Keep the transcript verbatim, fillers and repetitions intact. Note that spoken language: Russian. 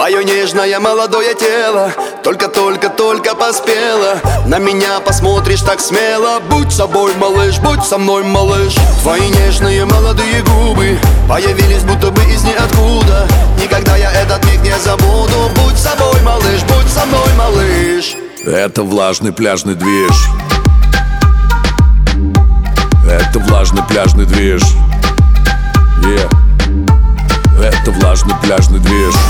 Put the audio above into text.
твое нежное молодое тело только-только-только поспело. На меня посмотришь так смело. Будь собой, малыш, будь со мной, малыш. Твои нежные молодые губы появились будто бы из ниоткуда. Никогда я этот миг не забуду. Будь собой, малыш, будь со мной, малыш. Это влажный пляжный движ. Это влажный пляжный движ. Yeah. Это влажный пляжный движ.